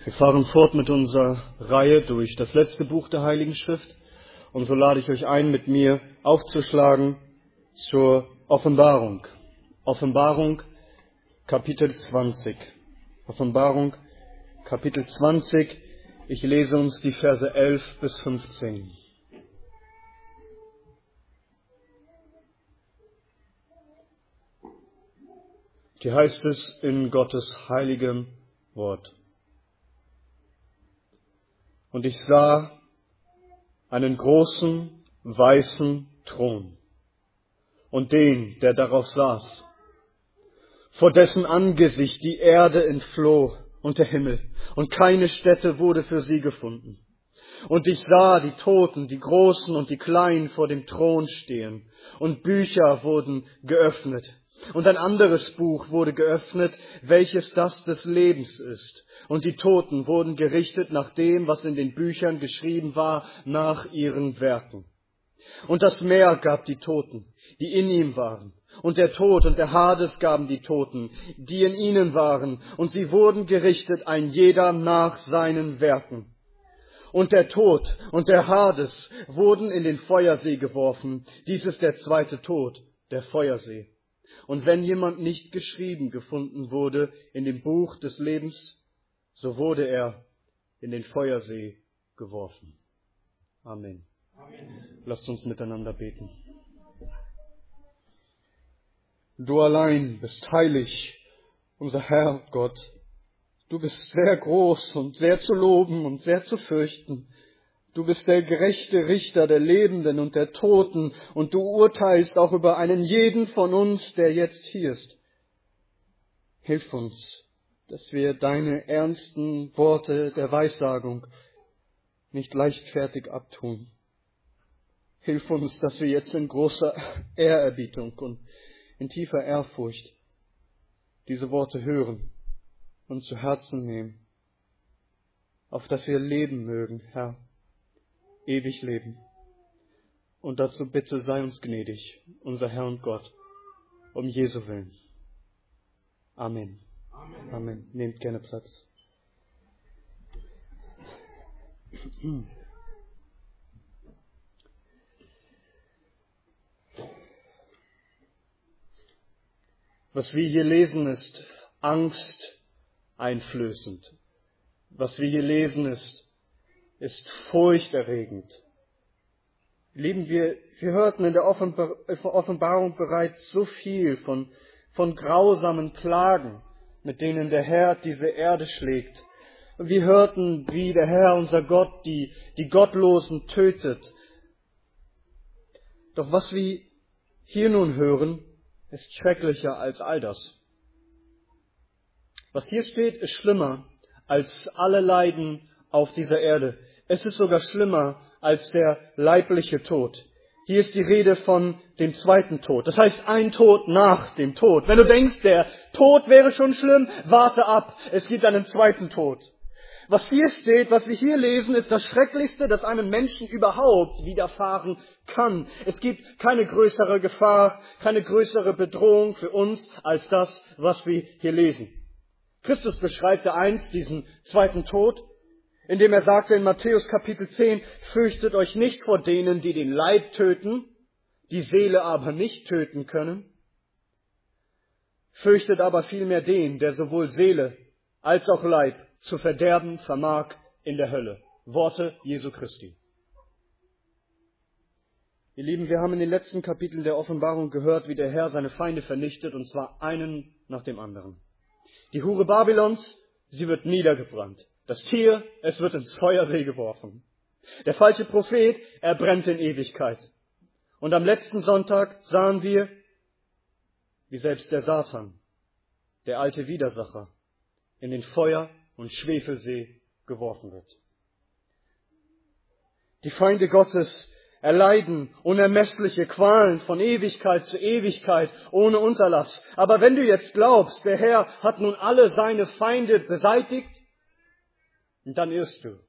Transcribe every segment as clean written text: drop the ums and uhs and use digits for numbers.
Wir fahren fort mit unserer Reihe durch das letzte Buch der Heiligen Schrift. Und so lade ich euch ein, mit mir aufzuschlagen zur Offenbarung. Offenbarung, Kapitel 20. Offenbarung, Kapitel 20. Ich lese uns die Verse 11 bis 15. Hier heißt es in Gottes heiligem Wort. Und ich sah einen großen, weißen Thron und den, der darauf saß, vor dessen Angesicht die Erde entfloh und der Himmel, und keine Stätte wurde für sie gefunden. Und ich sah die Toten, die Großen und die Kleinen vor dem Thron stehen, und Bücher wurden geöffnet. Und ein anderes Buch wurde geöffnet, welches das des Lebens ist. Und die Toten wurden gerichtet nach dem, was in den Büchern geschrieben war, nach ihren Werken. Und das Meer gab die Toten, die in ihm waren. Und der Tod und der Hades gaben die Toten, die in ihnen waren. Und sie wurden gerichtet, ein jeder nach seinen Werken. Und der Tod und der Hades wurden in den Feuersee geworfen. Dies ist der zweite Tod, der Feuersee. Und wenn jemand nicht geschrieben gefunden wurde in dem Buch des Lebens, so wurde er in den Feuersee geworfen. Amen. Amen. Lasst uns miteinander beten. Du allein bist heilig, unser Herr Gott. Du bist sehr groß und sehr zu loben und sehr zu fürchten. Du bist der gerechte Richter der Lebenden und der Toten, und du urteilst auch über einen jeden von uns, der jetzt hier ist. Hilf uns, dass wir deine ernsten Worte der Weissagung nicht leichtfertig abtun. Hilf uns, dass wir jetzt in großer Ehrerbietung und in tiefer Ehrfurcht diese Worte hören und zu Herzen nehmen, auf dass wir leben mögen, Herr. Ewig leben. Und dazu bitte sei uns gnädig, unser Herr und Gott, um Jesu willen. Amen. Amen. Amen. Nehmt gerne Platz. Was wir hier lesen, ist angsteinflößend. Was wir hier lesen, ist furchterregend. Lieben, wir hörten in der Offenbarung bereits so viel von grausamen Plagen, mit denen der Herr diese Erde schlägt. Und wir hörten, wie der Herr, unser Gott, die Gottlosen tötet. Doch was wir hier nun hören, ist schrecklicher als all das. Was hier steht, ist schlimmer als alle Leiden auf dieser Erde. Es ist sogar schlimmer als der leibliche Tod. Hier ist die Rede von dem zweiten Tod. Das heißt, ein Tod nach dem Tod. Wenn du denkst, der Tod wäre schon schlimm, warte ab. Es gibt einen zweiten Tod. Was hier steht, was wir hier lesen, ist das Schrecklichste, das einem Menschen überhaupt widerfahren kann. Es gibt keine größere Gefahr, keine größere Bedrohung für uns als das, was wir hier lesen. Christus beschreibt einst diesen zweiten Tod, indem er sagte in Matthäus Kapitel 10, fürchtet euch nicht vor denen, die den Leib töten, die Seele aber nicht töten können. Fürchtet aber vielmehr den, der sowohl Seele als auch Leib zu verderben vermag in der Hölle. Worte Jesu Christi. Ihr Lieben, wir haben in den letzten Kapiteln der Offenbarung gehört, wie der Herr seine Feinde vernichtet, und zwar einen nach dem anderen. Die Hure Babylons, sie wird niedergebrannt. Das Tier, es wird ins Feuersee geworfen. Der falsche Prophet, er brennt in Ewigkeit. Und am letzten Sonntag sahen wir, wie selbst der Satan, der alte Widersacher, in den Feuer- und Schwefelsee geworfen wird. Die Feinde Gottes erleiden unermessliche Qualen von Ewigkeit zu Ewigkeit ohne Unterlass. Aber wenn du jetzt glaubst, der Herr hat nun alle seine Feinde beseitigt, dann irrst du.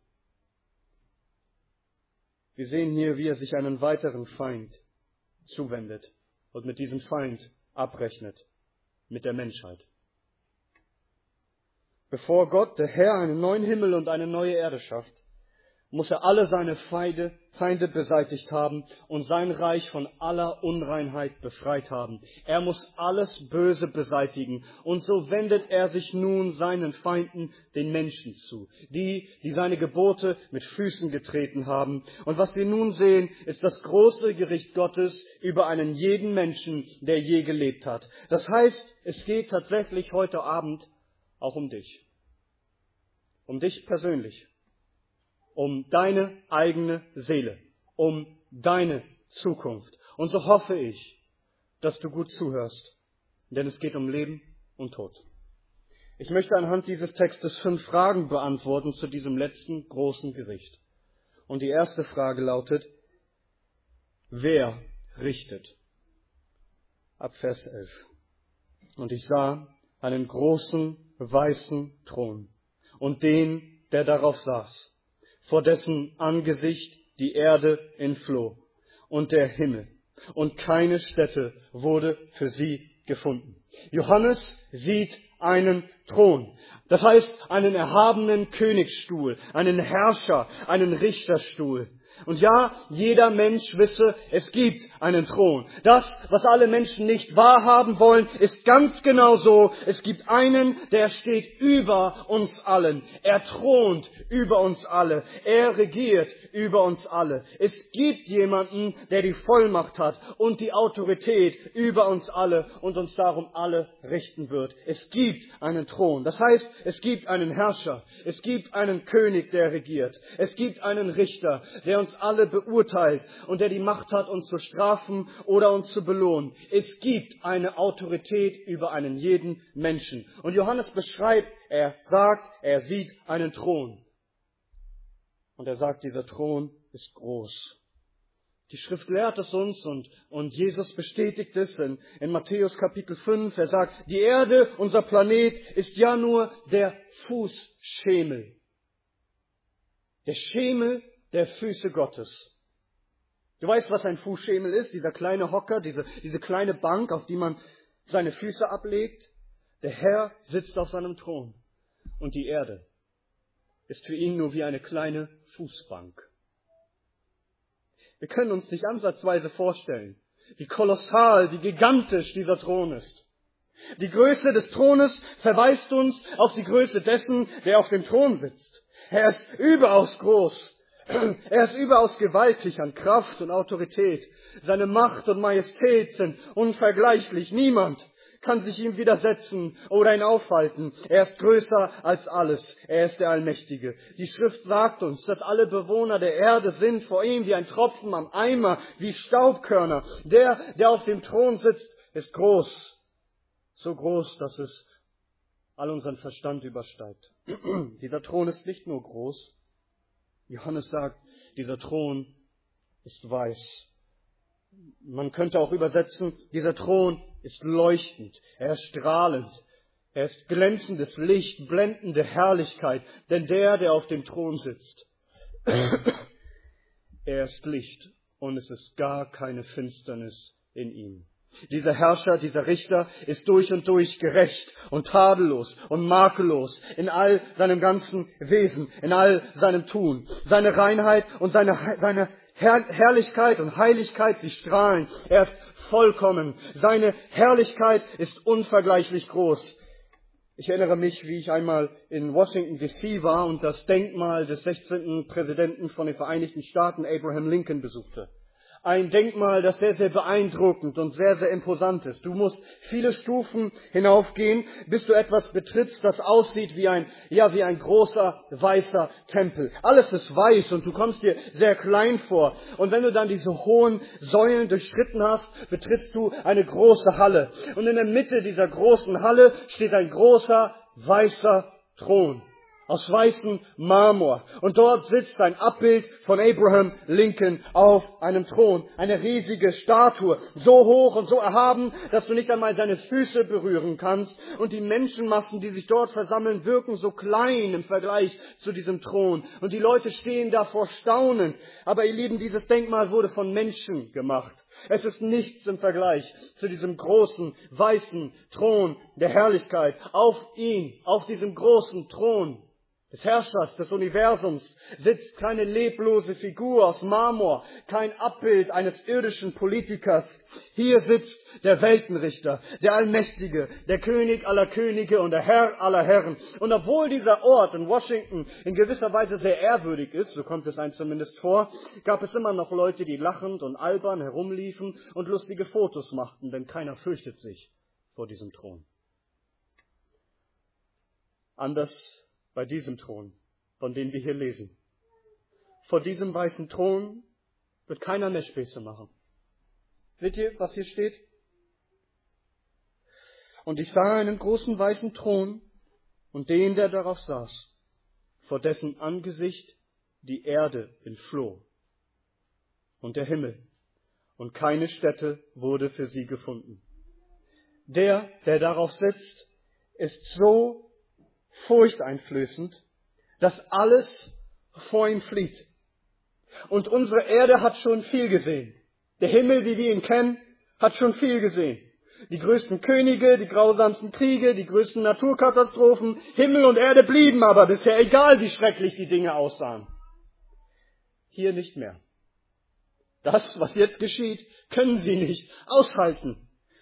Wir sehen hier, wie er sich einen weiteren Feind zuwendet und mit diesem Feind abrechnet, mit der Menschheit. Bevor Gott, der Herr, einen neuen Himmel und eine neue Erde schafft, muss er alle seine Feinde beseitigt haben und sein Reich von aller Unreinheit befreit haben. Er muss alles Böse beseitigen. Und so wendet er sich nun seinen Feinden, den Menschen, zu. Die seine Gebote mit Füßen getreten haben. Und was wir nun sehen, ist das große Gericht Gottes über einen jeden Menschen, der je gelebt hat. Das heißt, es geht tatsächlich heute Abend auch um dich. Um dich persönlich. Um deine eigene Seele, um deine Zukunft. Und so hoffe ich, dass du gut zuhörst, denn es geht um Leben und Tod. Ich möchte anhand dieses Textes 5 Fragen beantworten zu diesem letzten großen Gericht. Und die erste Frage lautet, wer richtet? Ab Vers 11. Und ich sah einen großen, weißen Thron und den, der darauf saß, vor dessen Angesicht die Erde entfloh und der Himmel, und keine Stätte wurde für sie gefunden. Johannes sieht einen Thron, das heißt einen erhabenen Königsstuhl, einen Herrscher, einen Richterstuhl. Und ja, jeder Mensch wisse, es gibt einen Thron. Das, was alle Menschen nicht wahrhaben wollen, ist ganz genau so. Es gibt einen, der steht über uns allen. Er thront über uns alle. Er regiert über uns alle. Es gibt jemanden, der die Vollmacht hat und die Autorität über uns alle und uns darum alle richten wird. Es gibt einen Thron. Das heißt, es gibt einen Herrscher. Es gibt einen König, der regiert. Es gibt einen Richter, der uns alle beurteilt und der die Macht hat, uns zu strafen oder uns zu belohnen. Es gibt eine Autorität über einen jeden Menschen. Und Johannes beschreibt, er sagt, er sieht einen Thron. Und er sagt, dieser Thron ist groß. Die Schrift lehrt es uns und Jesus bestätigt es in Matthäus Kapitel 5. Er sagt, die Erde, unser Planet, ist ja nur der Fußschemel. Der Schemel der Füße Gottes. Du weißt, was ein Fußschemel ist? Dieser kleine Hocker, diese kleine Bank, auf die man seine Füße ablegt. Der Herr sitzt auf seinem Thron. Und die Erde ist für ihn nur wie eine kleine Fußbank. Wir können uns nicht ansatzweise vorstellen, wie kolossal, wie gigantisch dieser Thron ist. Die Größe des Thrones verweist uns auf die Größe dessen, der auf dem Thron sitzt. Er ist überaus groß. Er ist überaus gewaltig an Kraft und Autorität. Seine Macht und Majestät sind unvergleichlich. Niemand kann sich ihm widersetzen oder ihn aufhalten. Er ist größer als alles. Er ist der Allmächtige. Die Schrift sagt uns, dass alle Bewohner der Erde sind vor ihm wie ein Tropfen am Eimer, wie Staubkörner. Der auf dem Thron sitzt, ist groß. So groß, dass es all unseren Verstand übersteigt. Dieser Thron ist nicht nur groß. Johannes sagt, dieser Thron ist weiß. Man könnte auch übersetzen, dieser Thron ist leuchtend, er ist strahlend, er ist glänzendes Licht, blendende Herrlichkeit, denn der auf dem Thron sitzt, er ist Licht und es ist gar keine Finsternis in ihm. Dieser Herrscher, dieser Richter ist durch und durch gerecht und tadellos und makellos in all seinem ganzen Wesen, in all seinem Tun. Seine Reinheit und seine Herrlichkeit und Heiligkeit, sie strahlen. Er ist vollkommen. Seine Herrlichkeit ist unvergleichlich groß. Ich erinnere mich, wie ich einmal in Washington D.C. war und das Denkmal des 16. Präsidenten von den Vereinigten Staaten, Abraham Lincoln, besuchte. Ein Denkmal, das sehr, sehr beeindruckend und sehr, sehr imposant ist. Du musst viele Stufen hinaufgehen, bis du etwas betrittst, das aussieht wie ein großer, weißer Tempel. Alles ist weiß und du kommst dir sehr klein vor. Und wenn du dann diese hohen Säulen durchschritten hast, betrittst du eine große Halle. Und in der Mitte dieser großen Halle steht ein großer, weißer Thron aus weißem Marmor. Und dort sitzt ein Abbild von Abraham Lincoln auf einem Thron. Eine riesige Statue, so hoch und so erhaben, dass du nicht einmal seine Füße berühren kannst. Und die Menschenmassen, die sich dort versammeln, wirken so klein im Vergleich zu diesem Thron. Und die Leute stehen davor staunend. Aber ihr Lieben, dieses Denkmal wurde von Menschen gemacht. Es ist nichts im Vergleich zu diesem großen, weißen Thron der Herrlichkeit. Auf ihn, auf diesem großen Thron des Herrschers des Universums sitzt keine leblose Figur aus Marmor, kein Abbild eines irdischen Politikers. Hier sitzt der Weltenrichter, der Allmächtige, der König aller Könige und der Herr aller Herren. Und obwohl dieser Ort in Washington in gewisser Weise sehr ehrwürdig ist, so kommt es einem zumindest vor, gab es immer noch Leute, die lachend und albern herumliefen und lustige Fotos machten, denn keiner fürchtet sich vor diesem Thron. Anders bei diesem Thron, von dem wir hier lesen. Vor diesem weißen Thron wird keiner mehr Späße machen. Seht ihr, was hier steht? Und ich sah einen großen weißen Thron und den, der darauf saß, vor dessen Angesicht die Erde entfloh und der Himmel, und keine Stätte wurde für sie gefunden. Der darauf sitzt, ist so furchteinflößend, dass alles vor ihm flieht. Und unsere Erde hat schon viel gesehen. Der Himmel, wie wir ihn kennen, hat schon viel gesehen. Die größten Könige, die grausamsten Kriege, die größten Naturkatastrophen, Himmel und Erde blieben aber bisher, egal wie schrecklich die Dinge aussahen. Hier nicht mehr. Das, was jetzt geschieht, können sie nicht aushalten.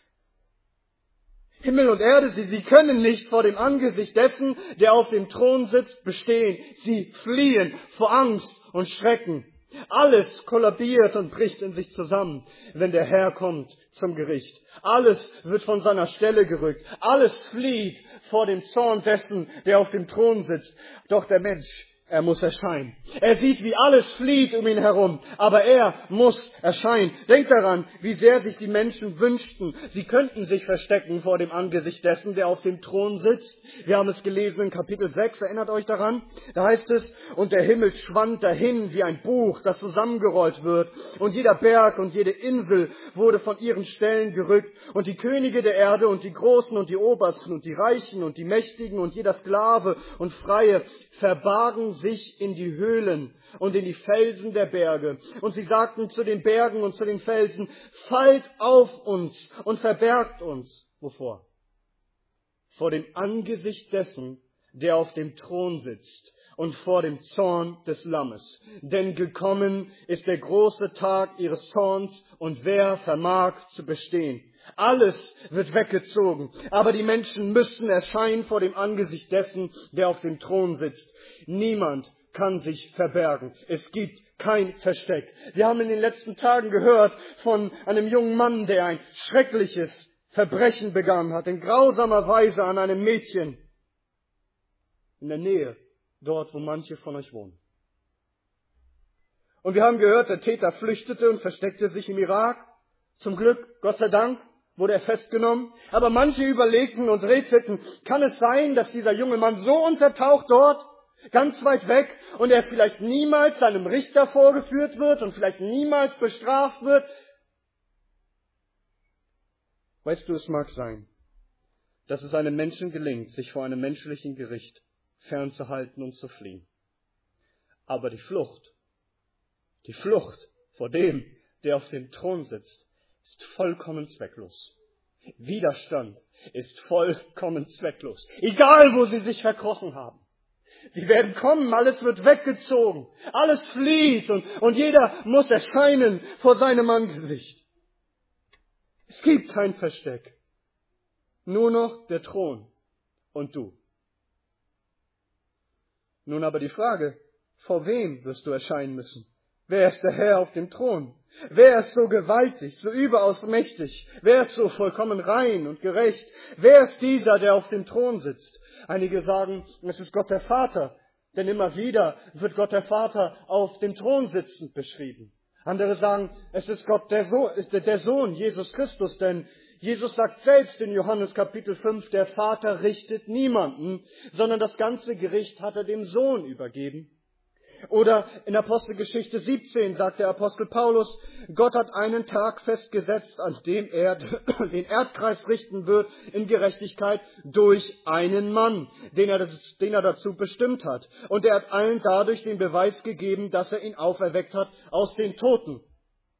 Himmel und Erde, sie können nicht vor dem Angesicht dessen, der auf dem Thron sitzt, bestehen. Sie fliehen vor Angst und Schrecken. Alles kollabiert und bricht in sich zusammen, wenn der Herr kommt zum Gericht. Alles wird von seiner Stelle gerückt. Alles flieht vor dem Zorn dessen, der auf dem Thron sitzt. Doch der Mensch, er muss erscheinen. Er sieht, wie alles flieht um ihn herum, aber er muss erscheinen. Denkt daran, wie sehr sich die Menschen wünschten, sie könnten sich verstecken vor dem Angesicht dessen, der auf dem Thron sitzt. Wir haben es gelesen in Kapitel 6, erinnert euch daran? Da heißt es, und der Himmel schwand dahin wie ein Buch, das zusammengerollt wird. Und jeder Berg und jede Insel wurde von ihren Stellen gerückt. Und die Könige der Erde und die Großen und die Obersten und die Reichen und die Mächtigen und jeder Sklave und Freie verbargen sich in die Höhlen und in die Felsen der Berge. Und sie sagten zu den Bergen und zu den Felsen, fallt auf uns und verbergt uns. Wovor? Vor dem Angesicht dessen, der auf dem Thron sitzt, und vor dem Zorn des Lammes. Denn gekommen ist der große Tag ihres Zorns, und wer vermag zu bestehen? Alles wird weggezogen, aber die Menschen müssen erscheinen vor dem Angesicht dessen, der auf dem Thron sitzt. Niemand kann sich verbergen. Es gibt kein Versteck. Wir haben in den letzten Tagen gehört von einem jungen Mann, der ein schreckliches Verbrechen begangen hat, in grausamer Weise an einem Mädchen in der Nähe, dort, wo manche von euch wohnen. Und wir haben gehört, der Täter flüchtete und versteckte sich im Irak. Zum Glück, Gott sei Dank, wurde er festgenommen. Aber manche überlegten und rätselten, kann es sein, dass dieser junge Mann so untertaucht dort, ganz weit weg, und er vielleicht niemals seinem Richter vorgeführt wird und vielleicht niemals bestraft wird? Weißt du, es mag sein, dass es einem Menschen gelingt, sich vor einem menschlichen Gericht fernzuhalten und zu fliehen. Aber die Flucht vor dem, der auf dem Thron sitzt, ist vollkommen zwecklos. Widerstand ist vollkommen zwecklos. Egal, wo sie sich verkrochen haben. Sie werden kommen, alles wird weggezogen, alles flieht und jeder muss erscheinen vor seinem Angesicht. Es gibt kein Versteck. Nur noch der Thron und du. Nun aber die Frage, vor wem wirst du erscheinen müssen? Wer ist der Herr auf dem Thron? Wer ist so gewaltig, so überaus mächtig? Wer ist so vollkommen rein und gerecht? Wer ist dieser, der auf dem Thron sitzt? Einige sagen, es ist Gott der Vater, denn immer wieder wird Gott der Vater auf dem Thron sitzend beschrieben. Andere sagen, es ist Gott der Sohn, Jesus Christus, denn Jesus sagt selbst in Johannes Kapitel 5, der Vater richtet niemanden, sondern das ganze Gericht hat er dem Sohn übergeben. Oder in Apostelgeschichte 17 sagt der Apostel Paulus, Gott hat einen Tag festgesetzt, an dem er den Erdkreis richten wird in Gerechtigkeit durch einen Mann, den er dazu bestimmt hat. Und er hat allen dadurch den Beweis gegeben, dass er ihn auferweckt hat aus den Toten.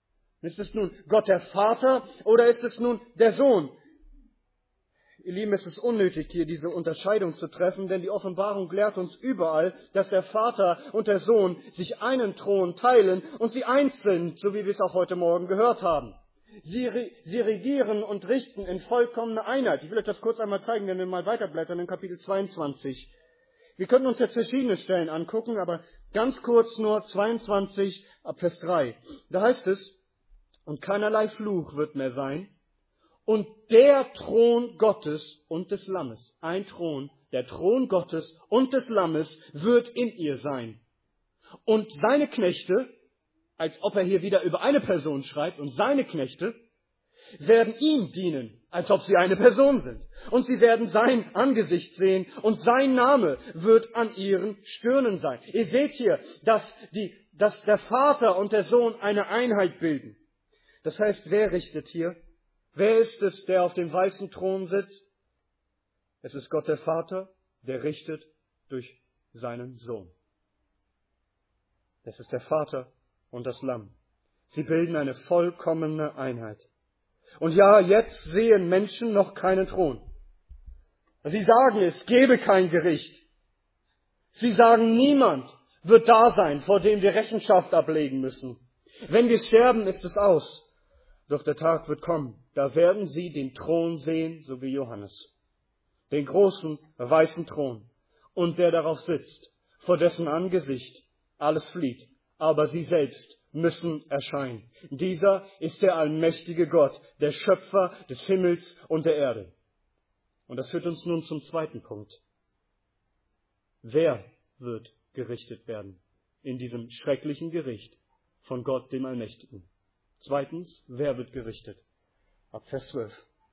Ist es nun Gott der Vater oder ist es nun der Sohn? Ihr Lieben, es ist unnötig, hier diese Unterscheidung zu treffen, denn die Offenbarung lehrt uns überall, dass der Vater und der Sohn sich einen Thron teilen und sie eins sind, so wie wir es auch heute Morgen gehört haben. Sie regieren und richten in vollkommener Einheit. Ich will euch das kurz einmal zeigen, wenn wir mal weiterblättern in Kapitel 22. Wir können uns jetzt verschiedene Stellen angucken, aber ganz kurz nur 22 ab Vers 3. Da heißt es, und keinerlei Fluch wird mehr sein, und der Thron Gottes und des Lammes, ein Thron, der Thron Gottes und des Lammes wird in ihr sein. Und seine Knechte, als ob er hier wieder über eine Person schreibt, und seine Knechte werden ihm dienen, als ob sie eine Person sind. Und sie werden sein Angesicht sehen und sein Name wird an ihren Stirnen sein. Ihr seht hier, dass der Vater und der Sohn eine Einheit bilden. Das heißt, wer richtet hier? Wer ist es, der auf dem weißen Thron sitzt? Es ist Gott der Vater, der richtet durch seinen Sohn. Es ist der Vater und das Lamm. Sie bilden eine vollkommene Einheit. Und ja, jetzt sehen Menschen noch keinen Thron. Sie sagen, es gebe kein Gericht. Sie sagen, niemand wird da sein, vor dem wir Rechenschaft ablegen müssen. Wenn wir sterben, ist es aus. Doch der Tag wird kommen, da werden sie den Thron sehen, so wie Johannes. Den großen, weißen Thron. Und der darauf sitzt, vor dessen Angesicht alles flieht. Aber sie selbst müssen erscheinen. Dieser ist der allmächtige Gott, der Schöpfer des Himmels und der Erde. Und das führt uns nun zum zweiten Punkt. Wer wird gerichtet werden in diesem schrecklichen Gericht von Gott, dem Allmächtigen? Zweitens, wer wird gerichtet? Ab Vers 12.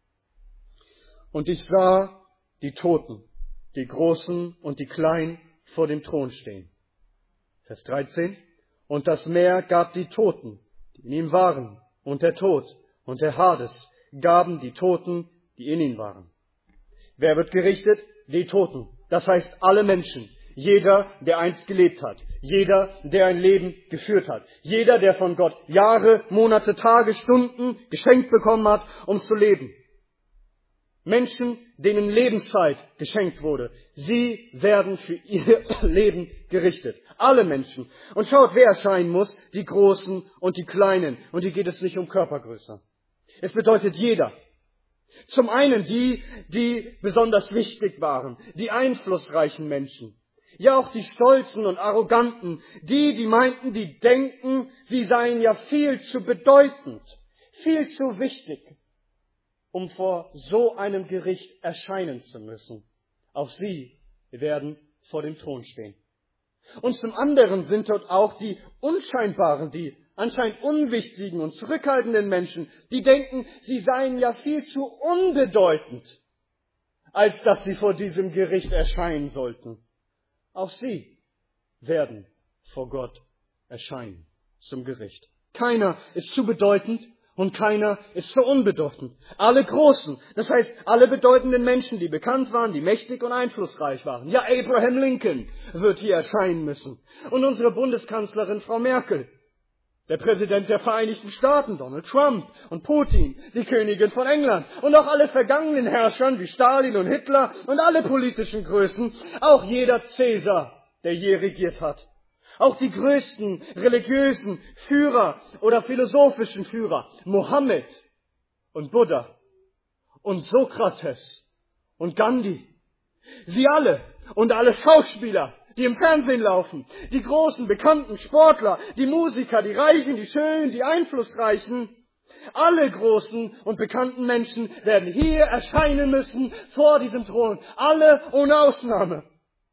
Und ich sah die Toten, die Großen und die Kleinen vor dem Thron stehen. Vers 13. Und das Meer gab die Toten, die in ihm waren, und der Tod und der Hades gaben die Toten, die in ihm waren. Wer wird gerichtet? Die Toten. Das heißt alle Menschen. Jeder, der einst gelebt hat. Jeder, der ein Leben geführt hat. Jeder, der von Gott Jahre, Monate, Tage, Stunden geschenkt bekommen hat, um zu leben. Menschen, denen Lebenszeit geschenkt wurde. Sie werden für ihr Leben gerichtet. Alle Menschen. Und schaut, wer erscheinen muss. Die Großen und die Kleinen. Und hier geht es nicht um Körpergröße. Es bedeutet jeder. Zum einen die besonders wichtig waren. Die einflussreichen Menschen. Ja, auch die Stolzen und Arroganten, die meinten, die denken, sie seien ja viel zu bedeutend, viel zu wichtig, um vor so einem Gericht erscheinen zu müssen. Auch sie werden vor dem Thron stehen. Und zum anderen sind dort auch die unscheinbaren, die anscheinend unwichtigen und zurückhaltenden Menschen, die denken, sie seien ja viel zu unbedeutend, als dass sie vor diesem Gericht erscheinen sollten. Auch sie werden vor Gott erscheinen zum Gericht. Keiner ist zu bedeutend und keiner ist zu unbedeutend. Alle Großen, das heißt alle bedeutenden Menschen, die bekannt waren, die mächtig und einflussreich waren. Ja, Abraham Lincoln wird hier erscheinen müssen. Und unsere Bundeskanzlerin Frau Merkel. Der Präsident der Vereinigten Staaten, Donald Trump und Putin, die Königin von England und auch alle vergangenen Herrschern wie Stalin und Hitler und alle politischen Größen, auch jeder Cäsar, der je regiert hat. Auch die größten religiösen Führer oder philosophischen Führer, Mohammed und Buddha und Sokrates und Gandhi. Sie alle und alle Schauspieler, die im Fernsehen laufen, die großen, bekannten Sportler, die Musiker, die Reichen, die Schönen, die Einflussreichen, alle großen und bekannten Menschen werden hier erscheinen müssen vor diesem Thron. Alle ohne Ausnahme.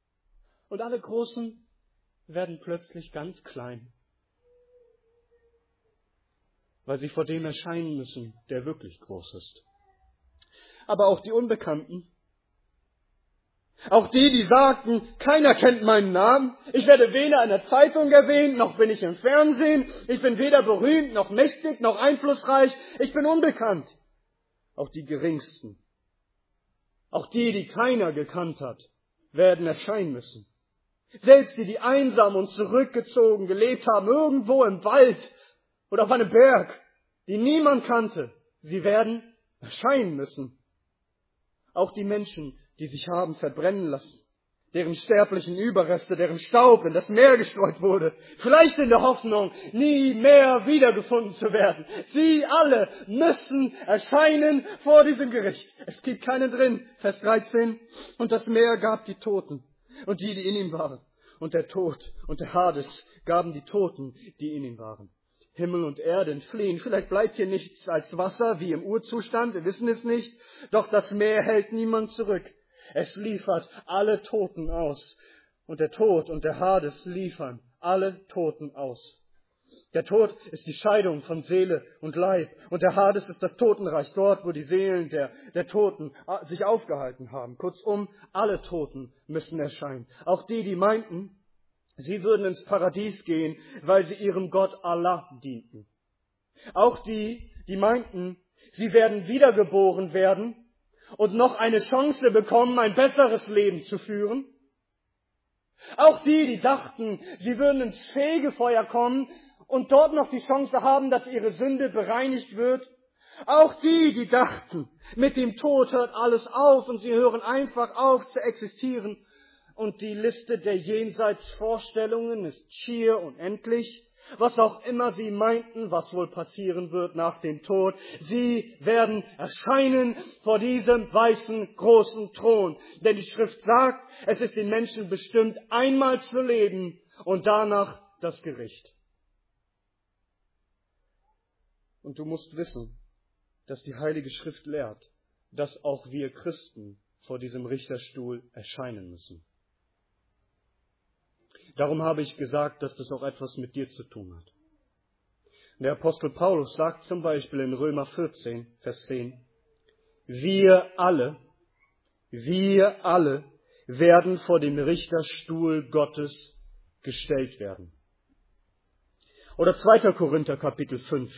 Und alle Großen werden plötzlich ganz klein, weil sie vor dem erscheinen müssen, der wirklich groß ist. Aber auch die Unbekannten, auch die sagten, keiner kennt meinen Namen, ich werde weder in der Zeitung erwähnt, noch bin ich im Fernsehen, ich bin weder berühmt, noch mächtig, noch einflussreich, ich bin unbekannt. Auch die Geringsten, auch die keiner gekannt hat, werden erscheinen müssen. Selbst die einsam und zurückgezogen gelebt haben, irgendwo im Wald oder auf einem Berg, die niemand kannte, sie werden erscheinen müssen. Auch die Menschen, die sich haben verbrennen lassen, deren sterblichen Überreste, deren Staub in das Meer gestreut wurde, vielleicht in der Hoffnung, nie mehr wiedergefunden zu werden. Sie alle müssen erscheinen vor diesem Gericht. Es gibt keinen drin. Vers 13. Und das Meer gab die Toten und die in ihm waren. Und der Tod und der Hades gaben die Toten, die in ihm waren. Himmel und Erde entfliehen. Vielleicht bleibt hier nichts als Wasser, wie im Urzustand. Wir wissen es nicht. Doch das Meer hält niemand zurück. Es liefert alle Toten aus. Und der Tod und der Hades liefern alle Toten aus. Der Tod ist die Scheidung von Seele und Leib. Und der Hades ist das Totenreich, dort, wo die Seelen der Toten sich aufgehalten haben. Kurzum, alle Toten müssen erscheinen. Auch die meinten, sie würden ins Paradies gehen, weil sie ihrem Gott Allah dienten. Auch die meinten, sie werden wiedergeboren werden und noch eine Chance bekommen, ein besseres Leben zu führen. Auch die dachten, sie würden ins Fegefeuer kommen und dort noch die Chance haben, dass ihre Sünde bereinigt wird. Auch die dachten, mit dem Tod hört alles auf und sie hören einfach auf zu existieren. Und die Liste der Jenseitsvorstellungen ist schier unendlich. Was auch immer sie meinten, was wohl passieren wird nach dem Tod. Sie werden erscheinen vor diesem weißen, großen Thron. Denn die Schrift sagt, es ist den Menschen bestimmt, einmal zu leben und danach das Gericht. Und du musst wissen, dass die Heilige Schrift lehrt, dass auch wir Christen vor diesem Richterstuhl erscheinen müssen. Darum habe ich gesagt, dass das auch etwas mit dir zu tun hat. Der Apostel Paulus sagt zum Beispiel in Römer 14, Vers 10, wir alle werden vor dem Richterstuhl Gottes gestellt werden. Oder 2. Korinther Kapitel 5.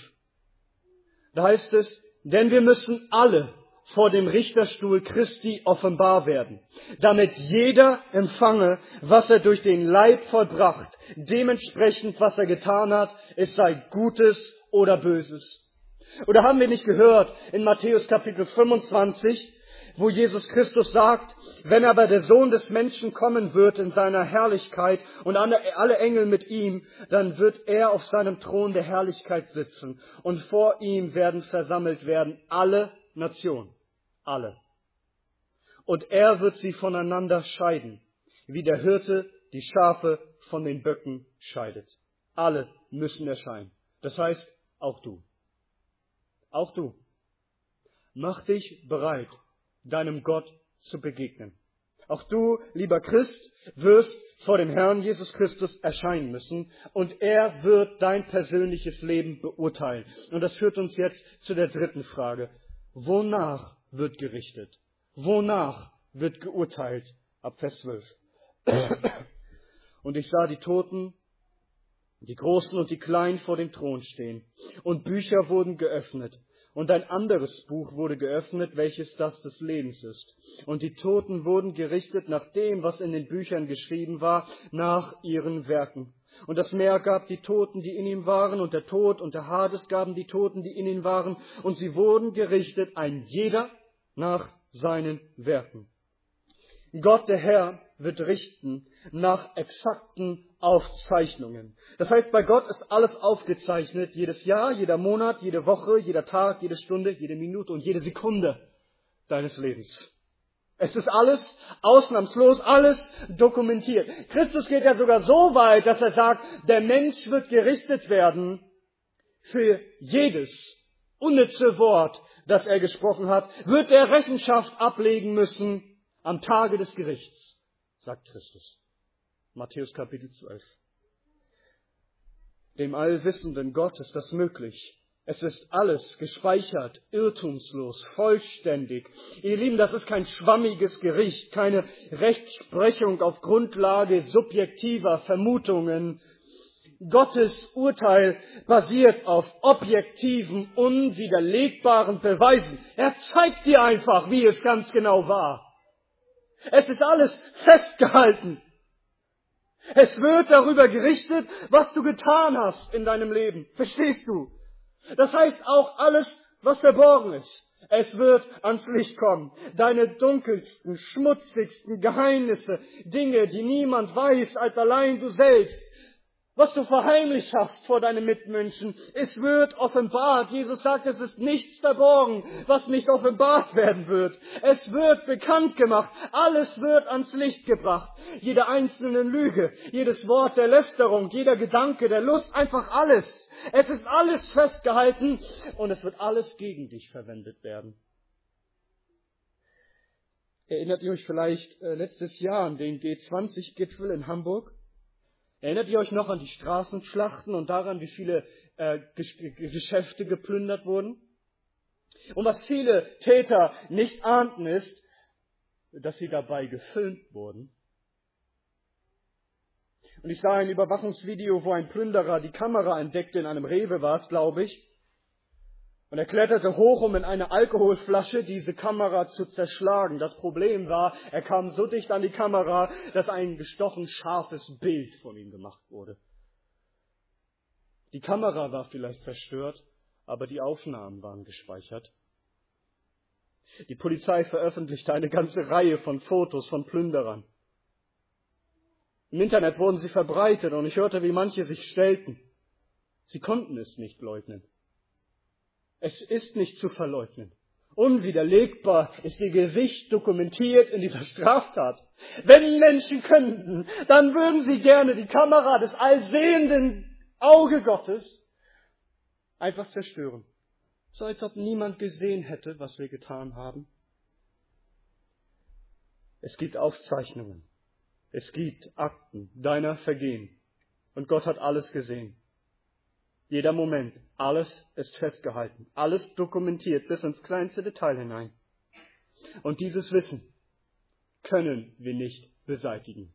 Da heißt es, denn wir müssen alle vor dem Richterstuhl Christi offenbar werden, damit jeder empfange, was er durch den Leib vollbracht, dementsprechend, was er getan hat, es sei Gutes oder Böses. Oder haben wir nicht gehört in Matthäus Kapitel 25, wo Jesus Christus sagt, wenn aber der Sohn des Menschen kommen wird in seiner Herrlichkeit und alle Engel mit ihm, dann wird er auf seinem Thron der Herrlichkeit sitzen und vor ihm werden versammelt werden alle Nationen, alle. Und er wird sie voneinander scheiden, wie der Hirte die Schafe von den Böcken scheidet. Alle müssen erscheinen. Das heißt, auch du. Auch du. Mach dich bereit, deinem Gott zu begegnen. Auch du, lieber Christ, wirst vor dem Herrn Jesus Christus erscheinen müssen und er wird dein persönliches Leben beurteilen. Und das führt uns jetzt zu der dritten Frage. Wonach wird gerichtet? Wonach wird geurteilt? Ab Vers 12. Und ich sah die Toten, die Großen und die Kleinen vor dem Thron stehen. Und Bücher wurden geöffnet. Und ein anderes Buch wurde geöffnet, welches das des Lebens ist. Und die Toten wurden gerichtet nach dem, was in den Büchern geschrieben war, nach ihren Werken. Und das Meer gab die Toten, die in ihm waren, und der Tod und der Hades gaben die Toten, die in ihm waren, und sie wurden gerichtet, ein jeder nach seinen Werken. Gott, der Herr, wird richten nach exakten Aufzeichnungen. Das heißt, bei Gott ist alles aufgezeichnet, jedes Jahr, jeder Monat, jede Woche, jeder Tag, jede Stunde, jede Minute und jede Sekunde deines Lebens. Es ist alles, ausnahmslos, alles dokumentiert. Christus geht ja sogar so weit, dass er sagt, der Mensch wird gerichtet werden für jedes unnütze Wort, das er gesprochen hat, wird er Rechenschaft ablegen müssen am Tage des Gerichts, sagt Christus. Matthäus Kapitel 12. Dem allwissenden Gott ist das möglich. Es ist alles gespeichert, irrtumslos, vollständig. Ihr Lieben, das ist kein schwammiges Gericht, keine Rechtsprechung auf Grundlage subjektiver Vermutungen. Gottes Urteil basiert auf objektiven, unwiderlegbaren Beweisen. Er zeigt dir einfach, wie es ganz genau war. Es ist alles festgehalten. Es wird darüber gerichtet, was du getan hast in deinem Leben. Verstehst du? Das heißt auch alles, was verborgen ist. Es wird ans Licht kommen. Deine dunkelsten, schmutzigsten Geheimnisse, Dinge, die niemand weiß als allein du selbst, was du verheimlicht hast vor deinen Mitmenschen, es wird offenbart. Jesus sagt, es ist nichts verborgen, was nicht offenbart werden wird. Es wird bekannt gemacht. Alles wird ans Licht gebracht. Jede einzelne Lüge, jedes Wort der Lästerung, jeder Gedanke der Lust, einfach alles. Es ist alles festgehalten und es wird alles gegen dich verwendet werden. Erinnert ihr euch vielleicht letztes Jahr an den G20-Gipfel in Hamburg? Erinnert ihr euch noch an die Straßenschlachten und daran, wie viele Geschäfte geplündert wurden? Und was viele Täter nicht ahnten ist, dass sie dabei gefilmt wurden. Und ich sah ein Überwachungsvideo, wo ein Plünderer die Kamera entdeckte, in einem Rewe war es, glaube ich. Und er kletterte hoch, um in eine Alkoholflasche diese Kamera zu zerschlagen. Das Problem war, er kam so dicht an die Kamera, dass ein gestochen scharfes Bild von ihm gemacht wurde. Die Kamera war vielleicht zerstört, aber die Aufnahmen waren gespeichert. Die Polizei veröffentlichte eine ganze Reihe von Fotos von Plünderern. Im Internet wurden sie verbreitet und ich hörte, wie manche sich stellten. Sie konnten es nicht leugnen. Es ist nicht zu verleugnen. Unwiderlegbar ist ihr Gesicht dokumentiert in dieser Straftat. Wenn Menschen könnten, dann würden sie gerne die Kamera des allsehenden Auge Gottes einfach zerstören. So als ob niemand gesehen hätte, was wir getan haben. Es gibt Aufzeichnungen. Es gibt Akten deiner Vergehen. Und Gott hat alles gesehen. Jeder Moment, alles ist festgehalten, alles dokumentiert bis ins kleinste Detail hinein. Und dieses Wissen können wir nicht beseitigen.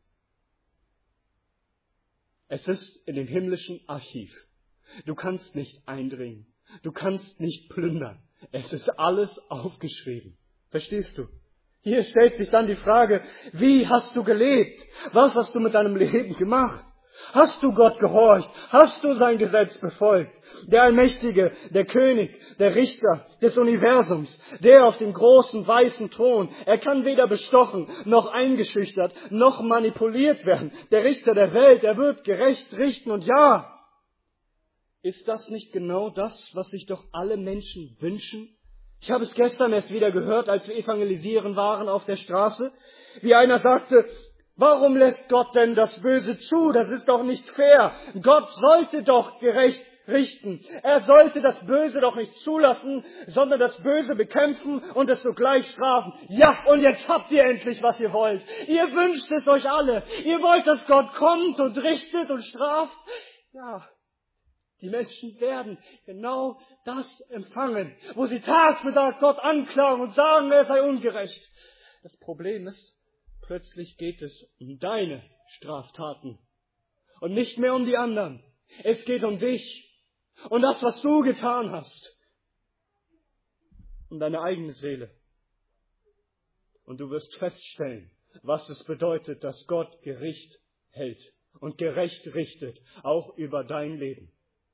Es ist in dem himmlischen Archiv. Du kannst nicht eindringen, du kannst nicht plündern. Es ist alles aufgeschrieben. Verstehst du? Hier stellt sich dann die Frage, wie hast du gelebt? Was hast du mit deinem Leben gemacht? Hast du Gott gehorcht? Hast du sein Gesetz befolgt? Der Allmächtige, der König, der Richter des Universums, der auf dem großen weißen Thron, er kann weder bestochen, noch eingeschüchtert, noch manipuliert werden. Der Richter der Welt, er wird gerecht richten und ja, ist das nicht genau das, was sich doch alle Menschen wünschen? Ich habe es gestern erst wieder gehört, als wir evangelisieren waren auf der Straße, wie einer sagte, warum lässt Gott denn das Böse zu? Das ist doch nicht fair. Gott sollte doch gerecht richten. Er sollte das Böse doch nicht zulassen, sondern das Böse bekämpfen und es sogleich strafen. Ja, und jetzt habt ihr endlich, was ihr wollt. Ihr wünscht es euch alle. Ihr wollt, dass Gott kommt und richtet und straft. Ja, die Menschen werden genau das empfangen, wo sie Tag für Tag Gott anklagen und sagen, er sei ungerecht. Das Problem ist, plötzlich geht es um deine Straftaten und nicht mehr um die anderen. Es geht um dich und das, was du getan hast, um deine eigene Seele. Und du wirst feststellen, was es bedeutet, dass Gott Gericht hält und gerecht richtet, auch über dein Leben.